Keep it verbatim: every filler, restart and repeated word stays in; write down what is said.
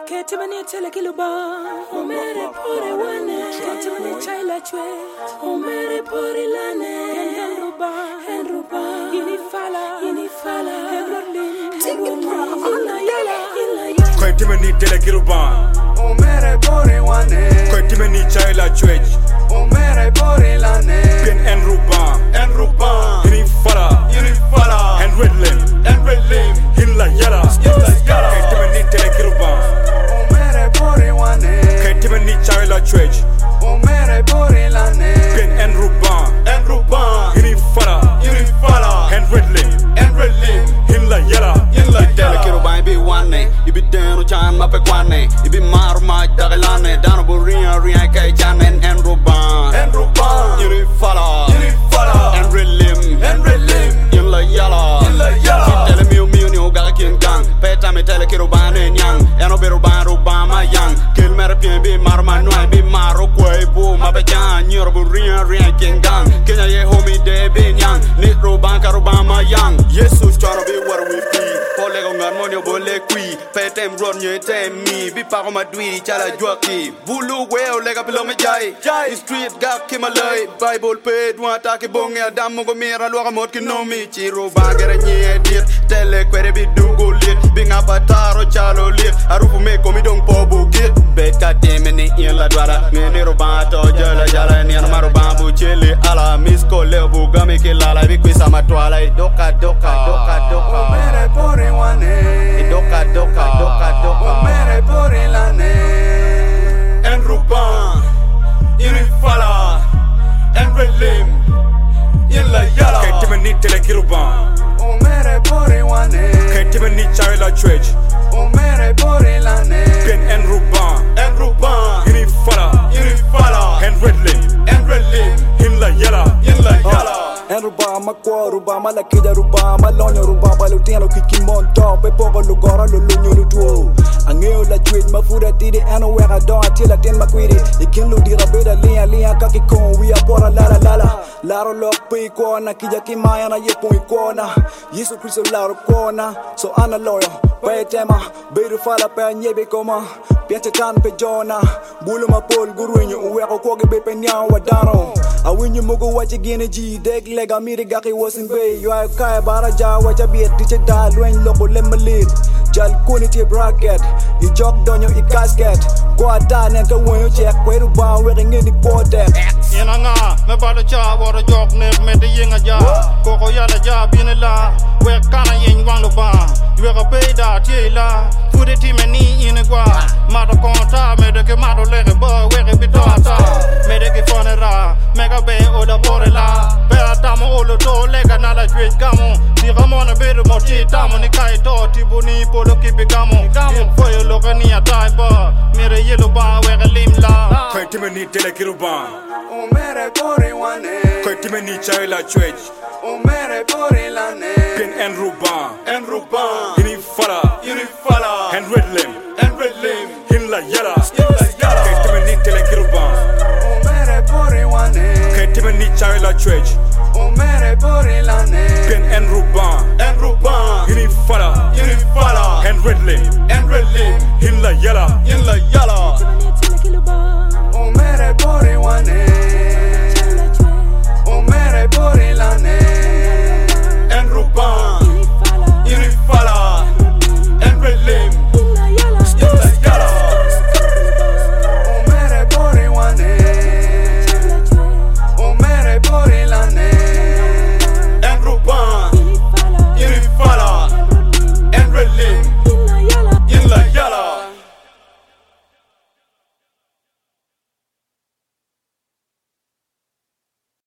Ketimani telekiluba, omere pore wane. Ketimani chaila chwe, omere pore lane. Henruba, henruba, inifala, inifala. Henrolin, ila yala, ila yala. Ketimani telekiluba, omere pore wane. Ketimani chaila chwe, omere pore lane. Bien henruba, henruba, inifala, inifala. Henrolin, henrolin, ila yala, ila yala. Ketimani telekiluba. Ketimani chaila chwej, omere pore lane. Bien henruba, henruba, inifala, inifala. Henrolin, henrolin, ila yala, ila yala. Telekiluba be one, you be deno chan ma pe kwane, you be mar ma dagalane, dano bo rian rian kai chan en henruba, henruba, inifala, inifala. Henrolin, henrolin, ila yala, ila yala. Tele miu miu ni uga kin gang, peta me telekiluba ne nyang, eno be ruba ruba ma yang. Be marma noy be maro koi bo ma be jan nyor bu rien rien kengang kenya ye homi de be nyang ni roban ka robama yang Jesus choro be war we fi pole go ngan monyo bo le kui petem ron nye tem mi bi pa ko ma dwi chala joki bulu we o le ga pelo me jai jai street ga kimalai bible pe dwa ta ke bong ya dam go mira lo ga mot ki no mi chi roban gere nye dit tele kwere bi dugo lit bi nga pataro chalo lit arufu me ko mi dong po bu git beta demene in la dwara mene robato jala jala ni na robabu chele ala misko lebu game ke lala bi kwisa matwala doka doka doka doka omere pore wane. doka doka doka doka omere pore lane. henruba inifala, henrolin, ila yala. Ketimani telekiluba, omere pore wane. Ketimani chaila chwej, omere pore lane. Bien henruba, henruba, inifala, inifala. Henrolin, henrolin, ila yala, ila yala. Ruba makwa ruba malakida ruba malonyo ruba balutino kikimon top e pogo lugora lulunyo lutuo angeo la tweet mafuda tidi ano wera don atila ten makwiri ikin ludi rabeda lia lia kakikon we apora lala lala laro lopi kona kija kimaya na yepo ikona Yesu Kristo laro kona so ana loyo pe tema beru fala pe nyebe koma piache tan pe jona bulu mapol guruenyo uweko koge bepe nya wadano awinyo mugo wache gene ji deg lega miri gaki wasin bay yo ay kaya baraja wacha biet tiche da lwen loko lemalid jal kuni ti bracket I jok donyo I casket kwa ta nen ka wonyo check kweru ba wege ngeni pote ina nga me balo cha woro jok ne me de yinga ja koko yala ja binela we kana yin wang lo ba we ga peida ti la fude ti me ni ina kwa ma do konta me de ke ma do le ba we ge bidota me de ke fonera me ga be o la borela be atamo o lo to le ga na la jwe gamo di ramona be de mo ti tamo ni kai to ti buni polo ki be gamo fo yo lo ga ni atai ba me re yelo ba we ga lim la Ketimani telekiluba, omere pore wane. Ketimani chaila chwej, omere pore lane. Bien henruba, henruba, inifala, inifala. Henrolin, henrolin, ila yala, ila yala. Ketimani telekiluba, omere pore wane. Ketimani chaila chwej, omere pore lane. Bien henruba, henruba, inifala, inifala. Henrolin, henrolin, ila yala, ila yala. Ketimani telekiluba, omere pore wane.